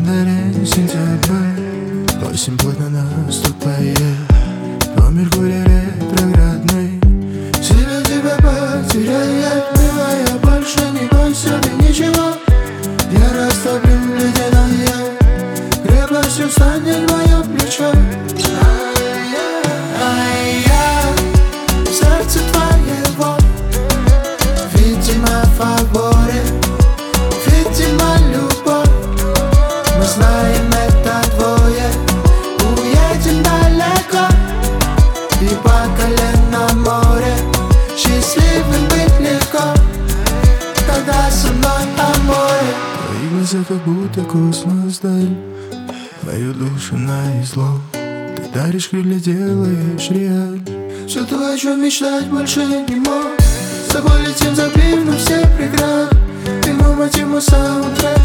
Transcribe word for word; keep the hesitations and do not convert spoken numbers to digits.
календаре сентябрь, осень плотно наступает, по Меркурию ретроградный. Себя тебя потеряет, милая, больше не бойся ты ничего. Я растоплю ледяная, крепостью станет мое плечо. Ай, я в сердце твоего, видимо, фаворе, видимо, любовь. Мы знаем это двое, уедем далеко и по колено море. Счастливым быть легко, когда со мной о море. Твои глаза как будто космос даль, мою душу на излом. Ты даришь крылья, делаешь реаль. Все то, о чем мечтать больше не мог. С тобой летим, забив на все преграды. Ты мой мотив, мой саундтрек.